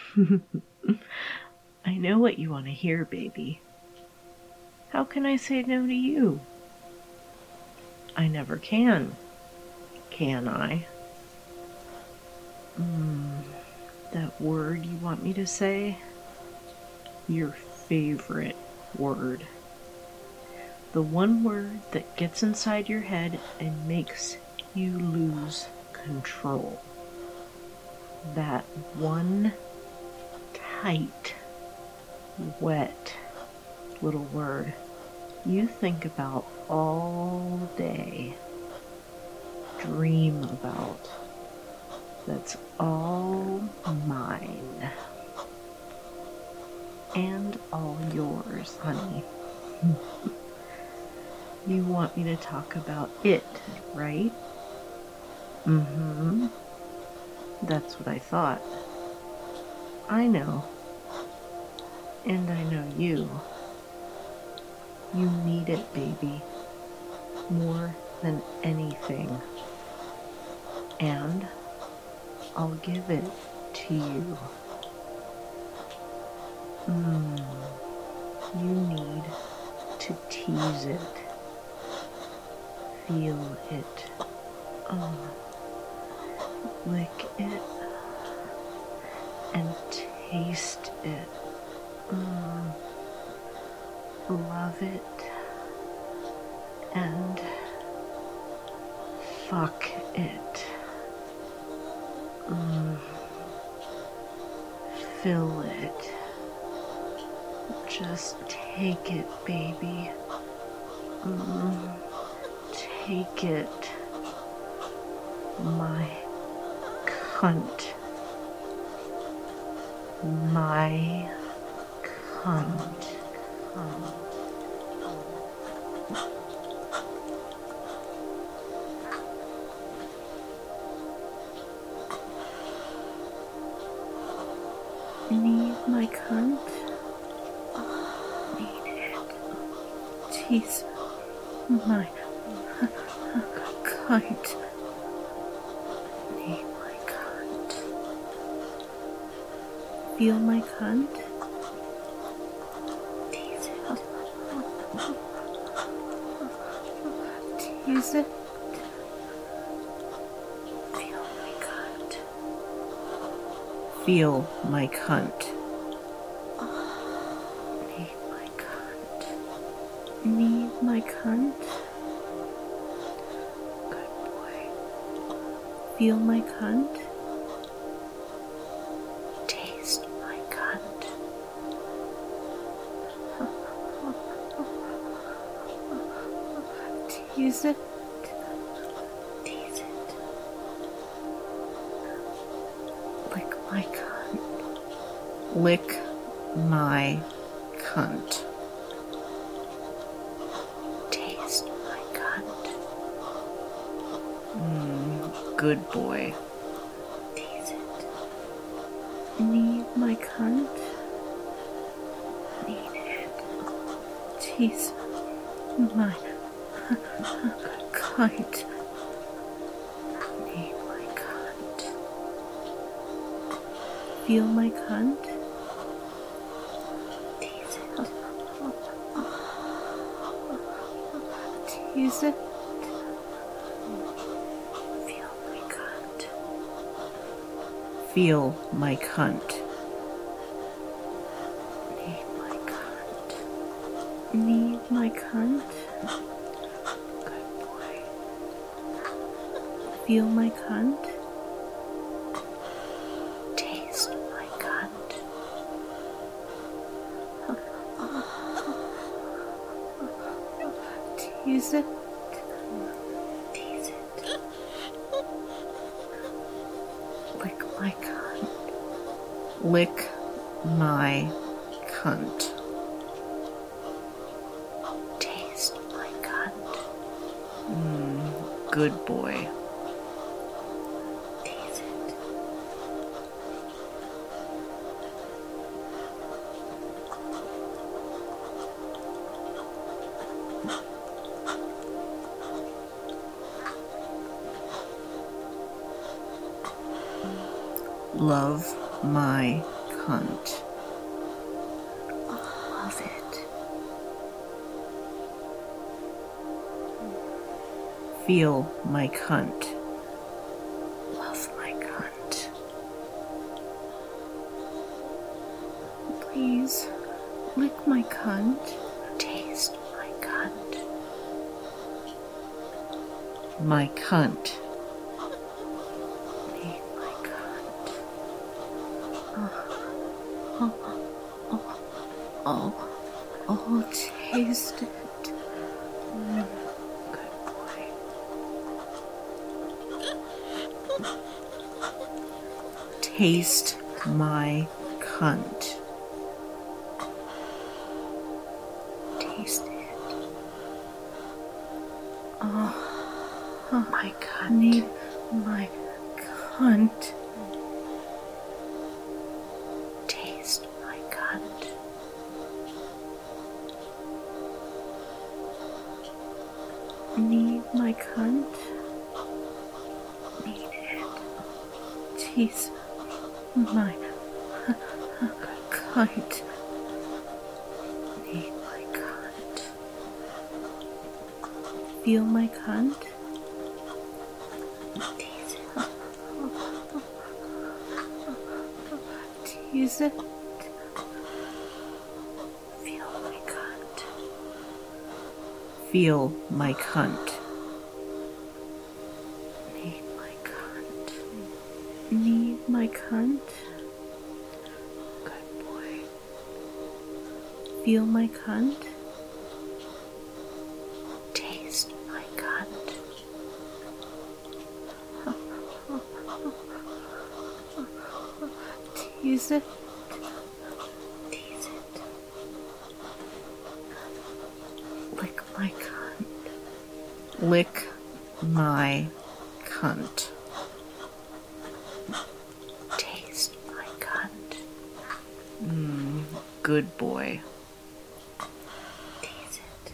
I know what you want to hear, baby. How can I say no to you? I never can I? That word you want me to say? Your favorite word. The one word that gets inside your head and makes you lose control. That one tight, wet little word you think about all day, dream about, that's all mine and all yours, honey. You want me to talk about it, right? That's what I thought. I know. And I know you. You need it, baby. More than anything. And I'll give it to you. You need to tease it. Feel it. Lick it. And taste it. Love it. And fuck it. Fill it. Just take it, baby. Take it. My cunt. My cunt. Need my cunt? Need it. Tease my cunt. Need my cunt. Feel my cunt? Tease it. Tease it. Feel my cunt. Feel my cunt. Need my cunt. Need my cunt. Good boy. Feel my cunt. Taste my cunt. Tease it. Tease it. Lick my cunt. Lick my cunt. Taste my cunt. Good boy. Tease it. Need my cunt. Need it. Tease my cunt. Need my cunt. Feel my cunt. Tease it. Tease it. Feel my cunt. Feel my cunt. Need my cunt. Need my cunt. Good boy. Feel my cunt. Taste my cunt. Tease it. Tease it. Lick my cunt. Lick my cunt. Taste my cunt. Good boy. Tease it. Love my cunt. Love it. Feel my cunt. Love my cunt. Please, lick my cunt. Taste my cunt. My cunt. Eat my cunt. Oh, taste it. Good boy. Taste my cunt. Taste it. My cunt. Need my cunt. Taste my cunt. Need my cunt. Need it. Taste my cunt. Need my cunt. Feel my cunt. Tease it. Tease it. Feel my cunt. Feel my cunt. Need my cunt. Need my cunt. Good boy. Feel my cunt. Taste my cunt. Tease it. Tease it. Lick my cunt. Lick my cunt. Taste my cunt. Good boy. Tease it.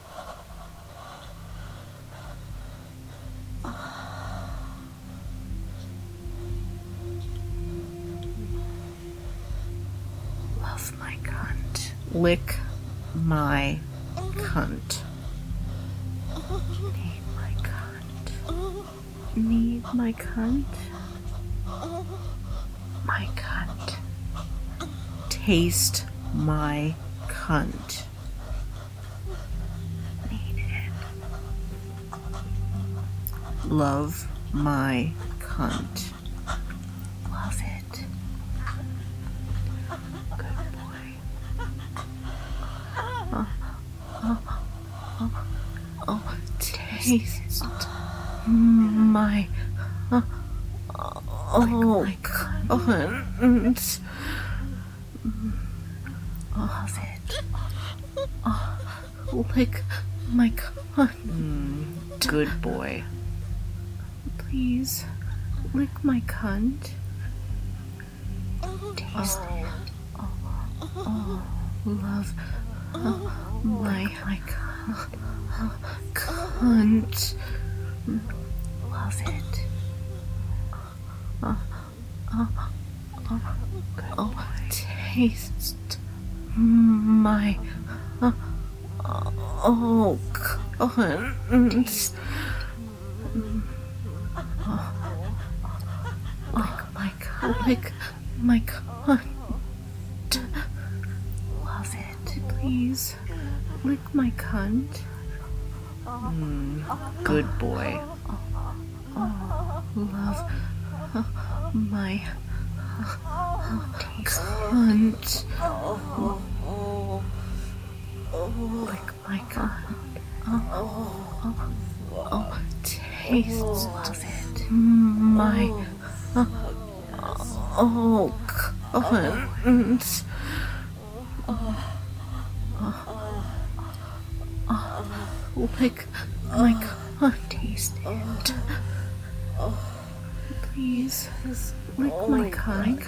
Love my cunt. Lick my cunt. Need my cunt. Need my cunt. My cunt. Taste my cunt. Need it. Love my cunt. Love it. Good boy. Taste my my cunt. Love it. Lick my cunt. Good boy. Please, lick my cunt. Taste it. Love my cunt. Love it. Taste my cunt. Lick my cunt. Love it. Please, lick my cunt. Good boy. Love my cunt. Lick my cunt. Taste it. My cunt. Lick my cunt. Taste it. Please, lick my cunt.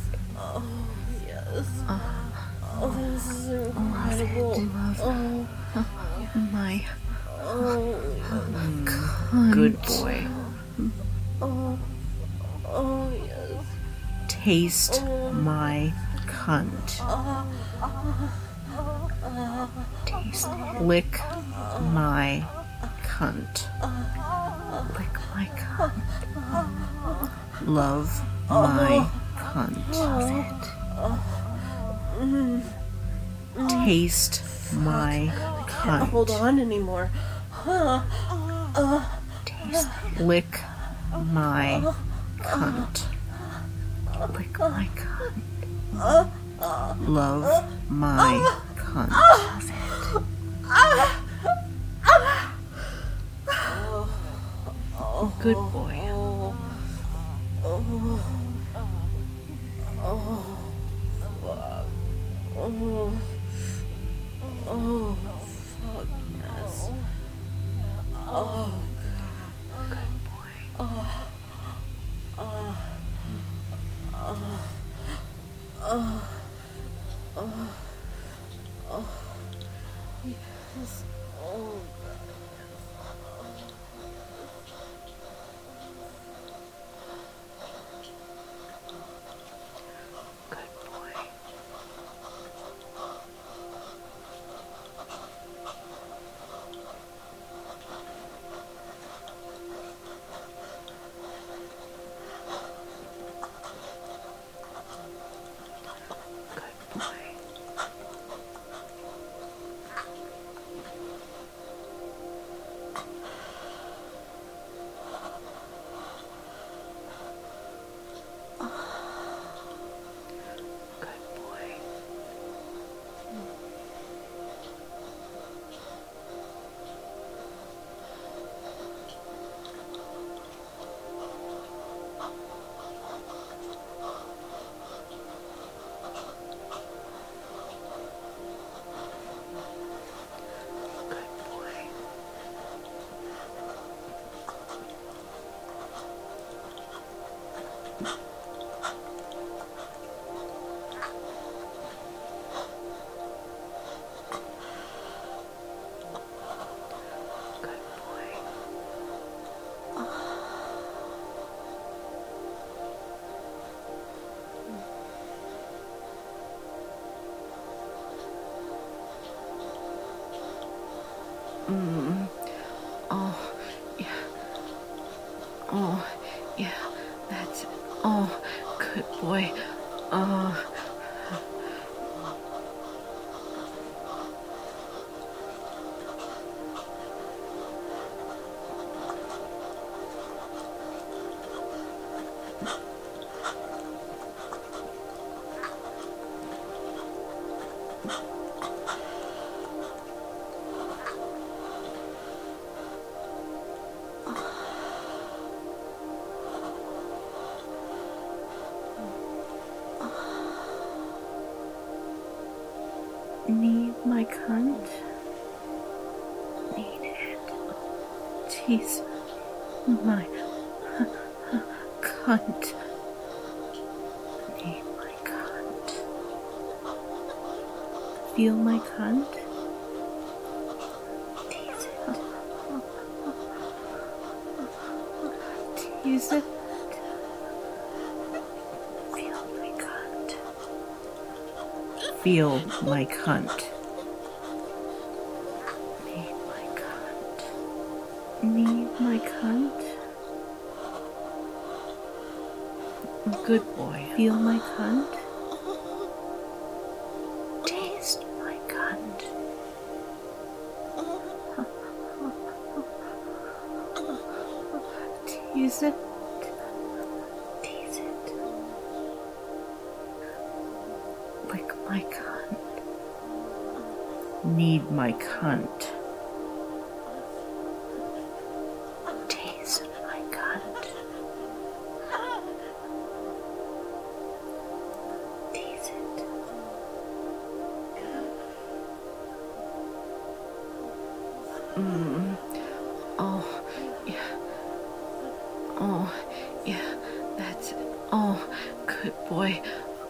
This is incredible. Love my cunt. Good boy. Oh, yes. Taste my cunt. Lick my cunt. Lick my cunt. Love my cunt. Taste my Can't cunt. hold on anymore. Lick my cunt. Lick my cunt. Love my cunt. Good boy. Fuck yes. Good boy. Yes. Oh, Good boy. Good boy. Good boy. Good boy. Good boy. Oh, yeah. Oh, yeah. That's it. Oh, good boy. Oh. Need my cunt? Need it. Tease my cunt. Need my cunt. Feel my cunt? Tease it. Tease it. Feel my cunt. Feel my cunt. Need my cunt. Need my cunt. Good boy. Feel my cunt. Taste my cunt. Tease it. Tease it. Lick my cunt. Need my cunt. Taste my cunt. Tease it. Oh, yeah. Oh, yeah. That's it. Oh, good boy.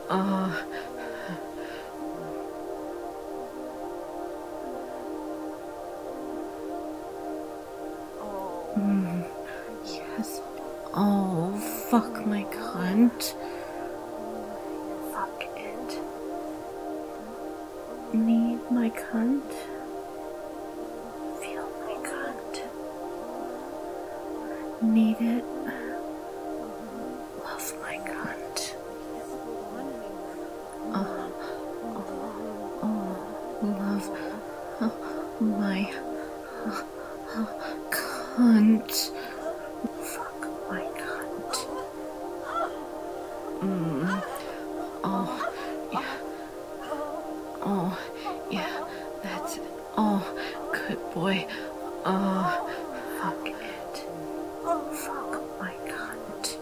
Yes. Oh, fuck my cunt. Fuck it. my cunt. Feel my cunt. Need it. Love my cunt. Love my cunt. Fuck my cunt. Oh, yeah, that's it. Oh, good boy. Fuck it. Fuck my cunt.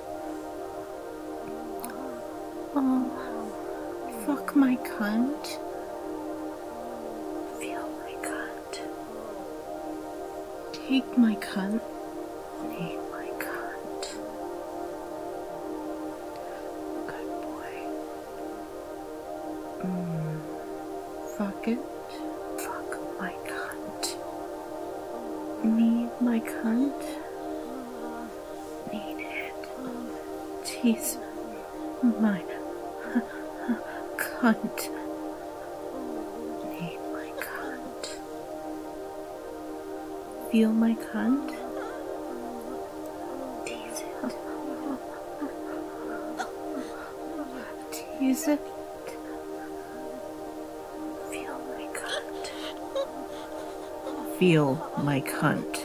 Oh, fuck my cunt. Feel my cunt. Take my cunt. Need my cunt. Good boy. Fuck it. Fuck my cunt. Need my cunt. Need it. Tease my cunt. Need my cunt. Feel my cunt. Tease it. Tease it. Feel my cunt. Feel my cunt.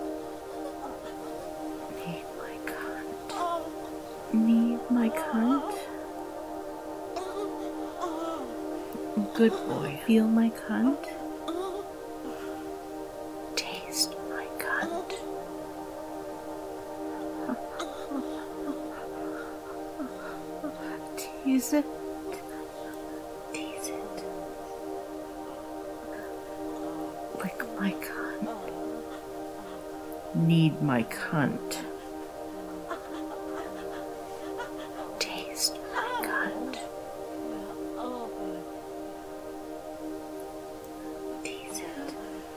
Need my cunt. Need my cunt. Good boy. Feel my cunt. Taste my cunt. Tease it. Tease it. Lick my cunt. Need my cunt. Taste my cunt. Tease it.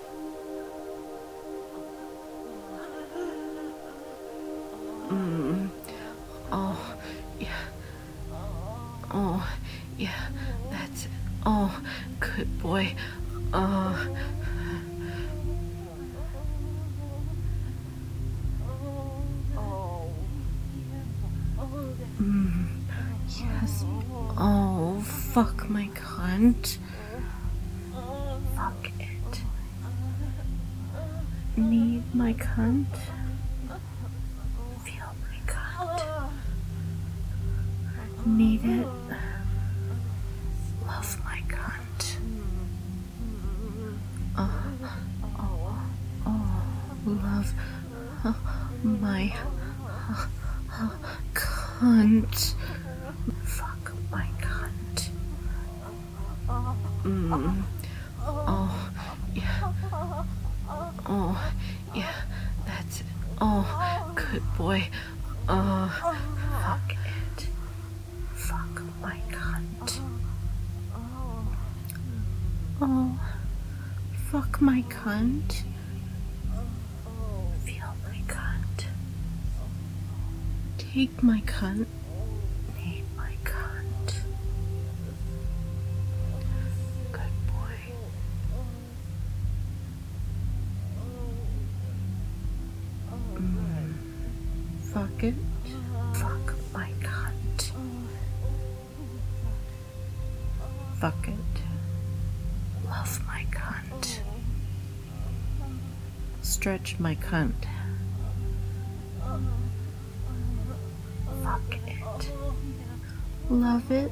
Oh, yeah. Oh, yeah, that's it. Oh, good boy. Yes. Oh, fuck my cunt. Fuck it. Need my cunt. Feel my cunt. Need it. Love my cunt. Love my cunt. Fuck my cunt. Oh, yeah. Oh, yeah, that's it. Oh, good boy. Fuck it. Fuck my cunt. Oh, fuck my cunt. Feel my cunt. Take my cunt. Need my cunt. Good boy. Fuck it. Fuck my cunt. Fuck it. Love my cunt. Stretch my cunt. Fuck it. Love it.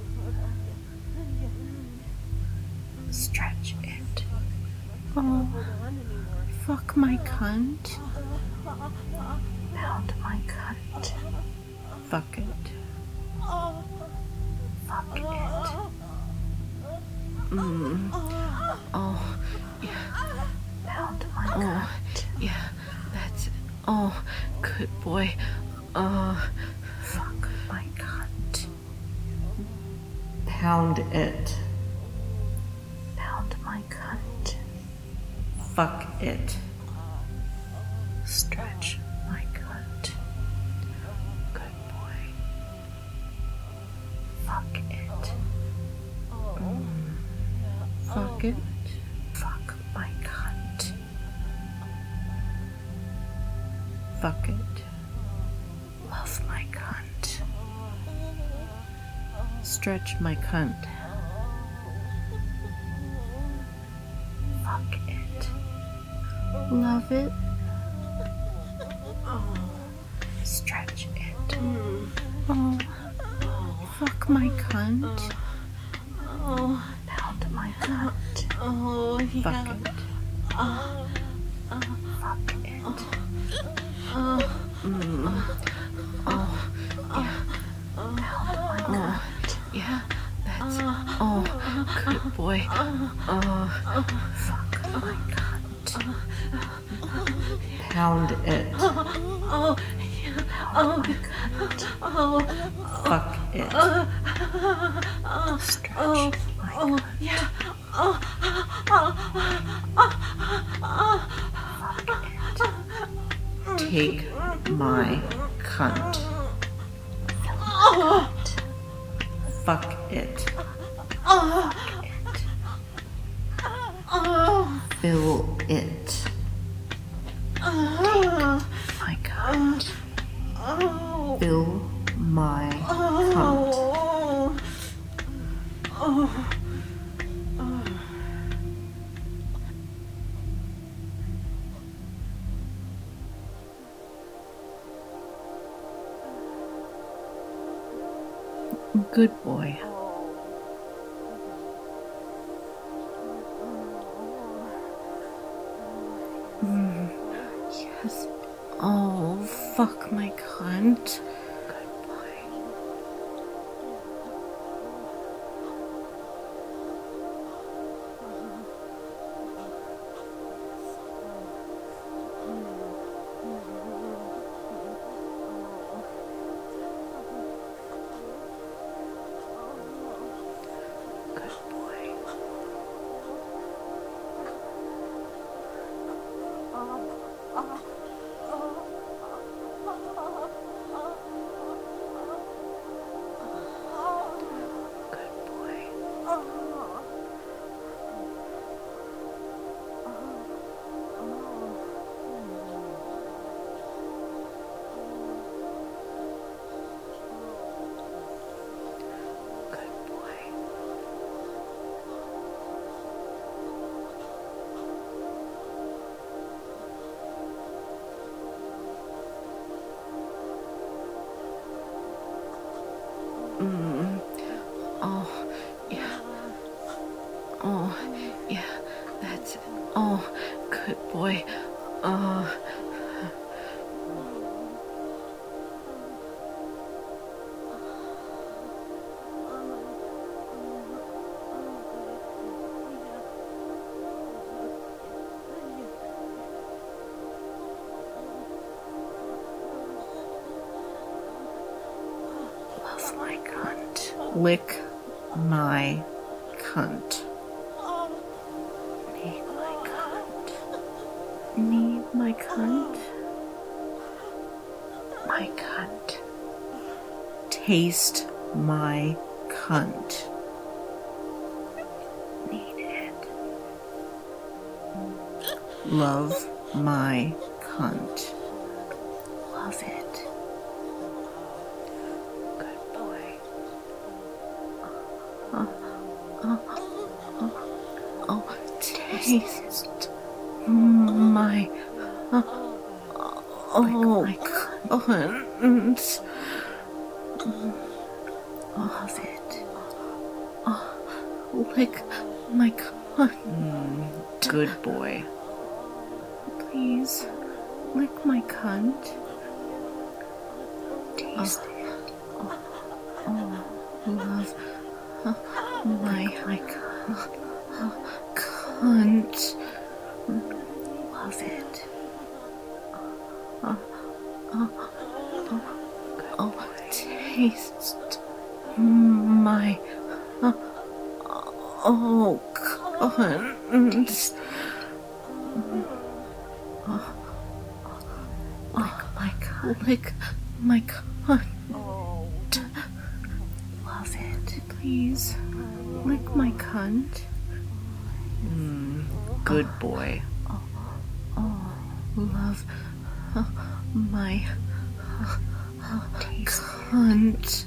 Stretch it. Oh, fuck my cunt. Pound my cunt. Fuck it. Fuck it. Oh, yeah. Pound my cunt. Yeah, that's it. Oh, good boy. Fuck my cunt. Pound it. Pound my cunt. Fuck it. Stretch my cunt. Good boy. Fuck it. Fuck it. Fuck it. Love my cunt. Stretch my cunt. Fuck it. Love it. Stretch it. Oh, fuck my cunt. Pound my cunt. Fuck it. Fuck it. Oh, yeah. Pound my cunt. Yeah, that's. Oh, good boy. Fuck my cunt. Pound it. Pound my cunt. Fuck it. Stretch my cunt. Yeah. Fuck it. Take my cunt. Fuck it. Fill it. My cunt. Fill my cunt. Good boy. Yes. Oh, fuck my cunt. Good boy. Good boy. Good boy. Good boy. Oh, yeah. Oh, yeah. That's it. Oh, good boy. Love my cunt. Lick my cunt. Need my cunt. Need my cunt. My cunt. Taste my cunt. Need it. Love my cunt. Love it. Good boy. Oh, taste my my cunt. Love it. Lick my cunt. Good boy. Please, lick my cunt. Taste it. Love my cunt. Love it. Taste my cunt. Lick my cunt. Love it. Please, lick my cunt. Good boy. Love my cunt.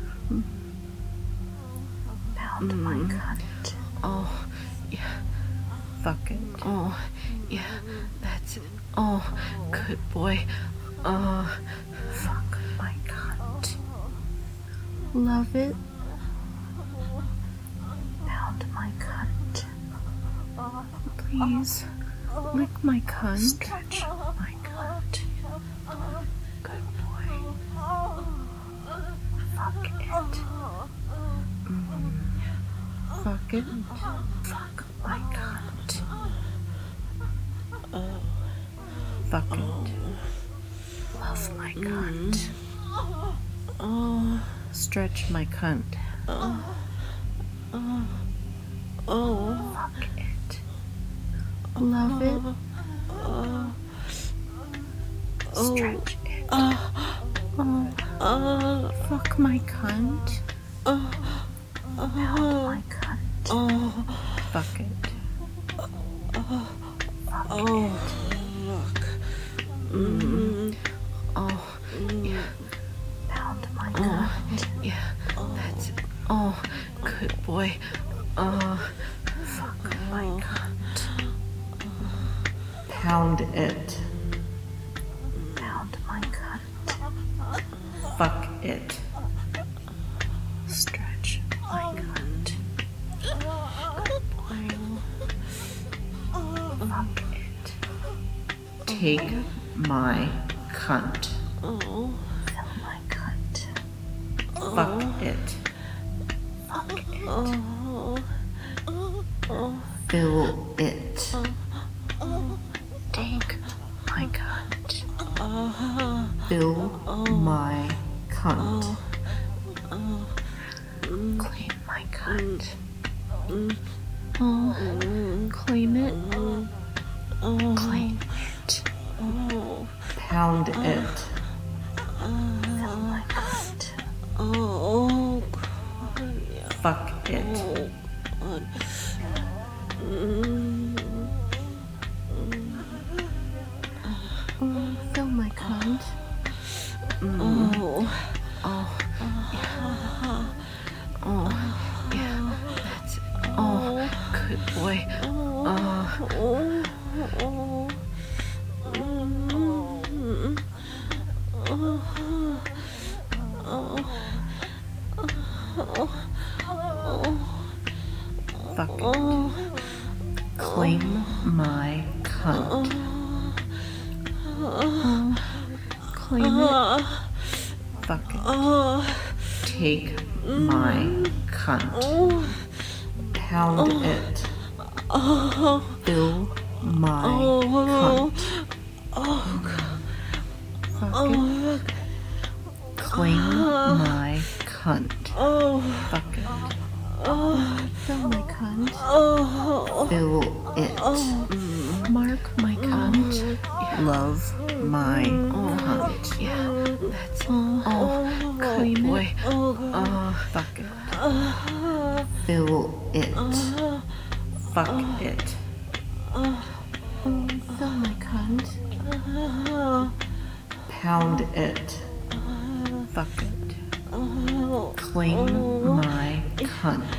Pound my cunt. Oh, yeah. Fuck it. Oh, yeah. That's it. Oh, good boy. Fuck my cunt. Love it. Pound my cunt. Please, lick my cunt. Stretch my cunt. Good boy. Fuck it. Fuck it. Fuck my cunt. Fuck it. Love my cunt. Stretch my cunt. Fuck it. Love it. Stretch it. Fuck my cunt. Pound my cunt. Fuck it. Fuck it. Oh, yeah. Pound my cunt. Yeah, that's it. Oh, good boy. Fuck my cunt. Pound it. Pound my cunt. Fuck it. Stretch my cunt. Good boy. Fuck it. Take my cunt. Fill my cunt. Fuck it. Fuck it. Fill it. Take my cunt. Fill my cunt. Clean my cunt. Clean it. Clean it. Pound it. Fill my cunt. Fuck it. Fill my cunt. Yeah, that's it. Oh, good boy. Fuck it. Claim my cunt. Clean it. Fuck it. Take my cunt. Pound it. Fill my cunt. Fuck it. Claim my cunt. Fuck it. Fill my cunt. Fill it. Mark my cunt. Love my cunt. Yeah, that's it. Clean boy. it. Fuck it. Fill it. Fuck it. Fill my cunt. Pound it. Fuck it. Claim my cunt.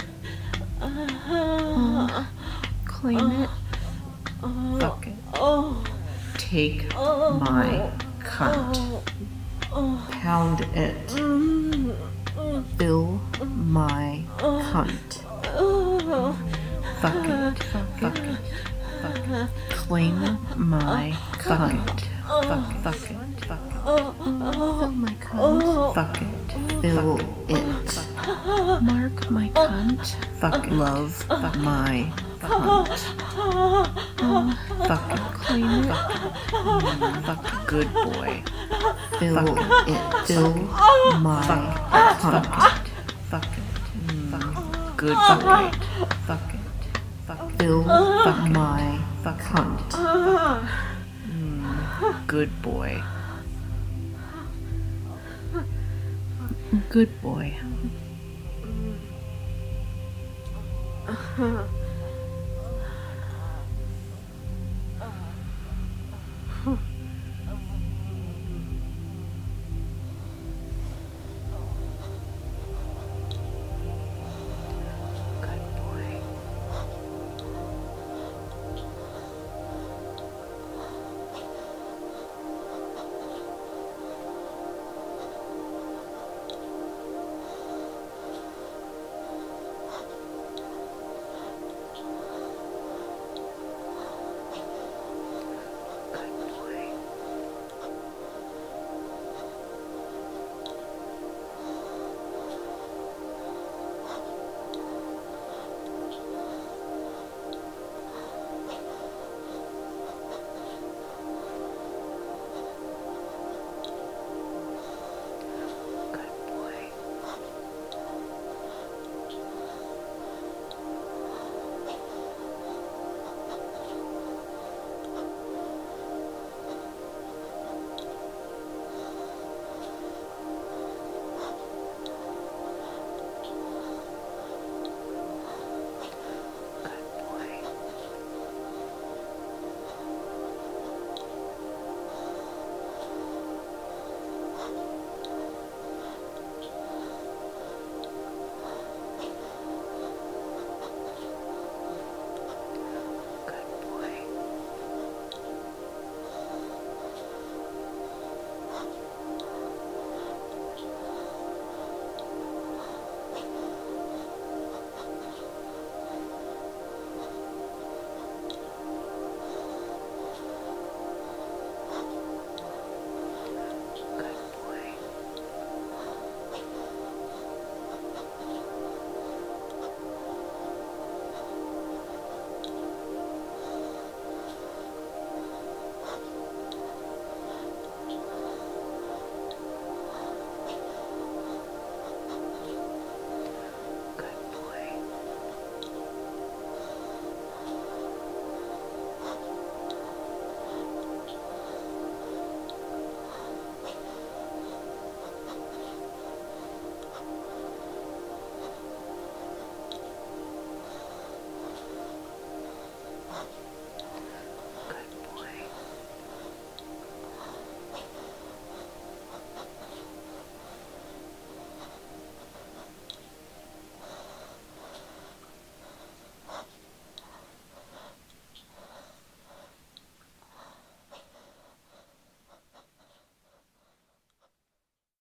Clean it. Fuck it. Take my cunt. Pound it. Fill my cunt. Fuck it. Fuck it. Fuck it. Claim my cunt. Fuck it. Fuck it. Fill my cunt. Fuck it. Fill it. Mark my cunt. Fuck it. Love my cunt. Fuck it. Clean it. Fuck it. Good boy. Fill it. Fill my cunt. Fuck it. Good boy. Fuck it. Fill my cunt. Good boy. Good boy.